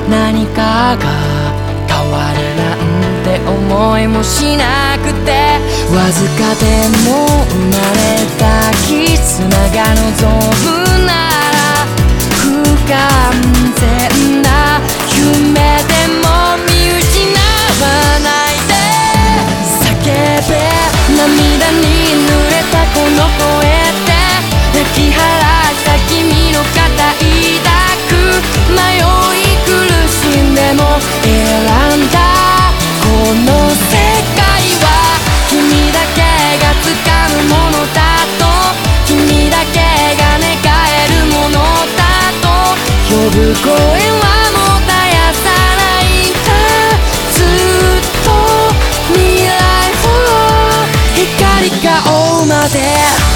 何かが変わるなんて思いもしなくて、わずかでも生まれた絆が望むなら不完全な夢でも見失わないで叫べ、涙に濡れたこの声で泣き晴らした君の肩抱く、迷い苦しんでも選んだこの世界は君だけが掴むものだと、君だけが願えるものだと、呼ぶ声はもう絶やさないんだ。ずっと未来を光が追うまで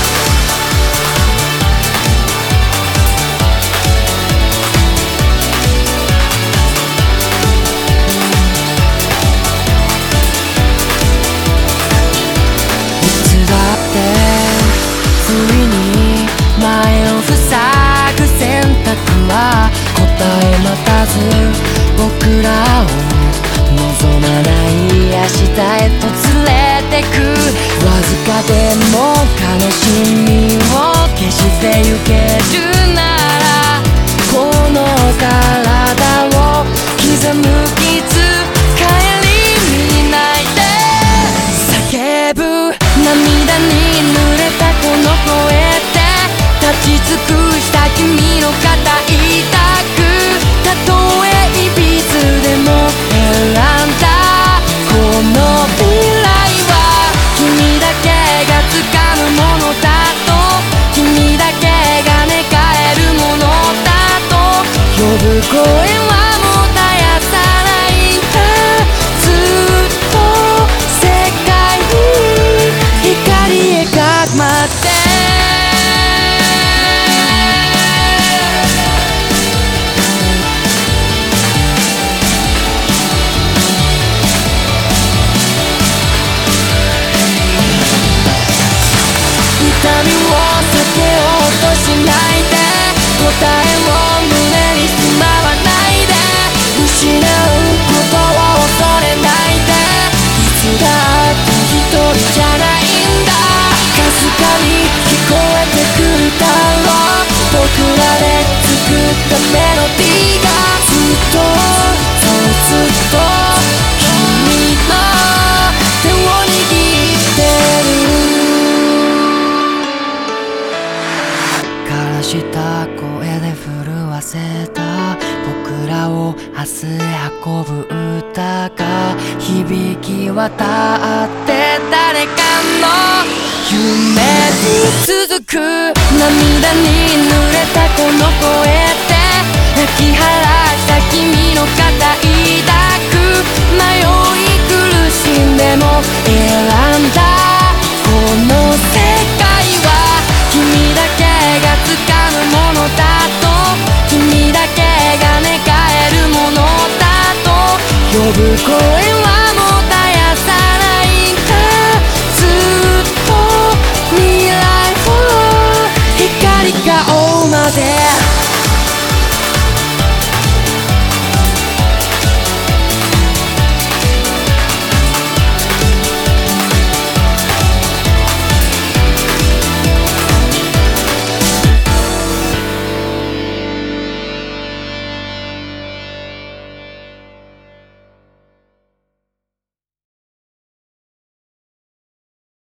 答え待たず僕らを望まない明日へと連れてく、わずかでも悲しみを消してゆけるならこの体を刻む傷顧みないで叫ぶ、涙に濡れたこの声で立ち尽くした君の肩抱く、たとえいびつでも選んだこの未来は君だけが掴むものだと、君だけが願えるものだと、呼ぶ声はもう絶やさないんだ。ずっと世界に光描くまで痛みを避けようとしないで、答えを胸にしまわないで、失うことを恐れないで、いつだって一人じゃないんだ。かすかに聞こえてくるだろう、僕らで作ったメロディーがずっとそうずっと君の手を握ってる。した声で震わせた僕らを明日へ運ぶ歌が響き渡って誰かの夢に続く、涙に濡れたこの声で泣き晴らした君の肩抱く、迷い苦しんでも選んだこの世界は君だけが掴むものだと、君だけが願えるものだと、呼ぶ声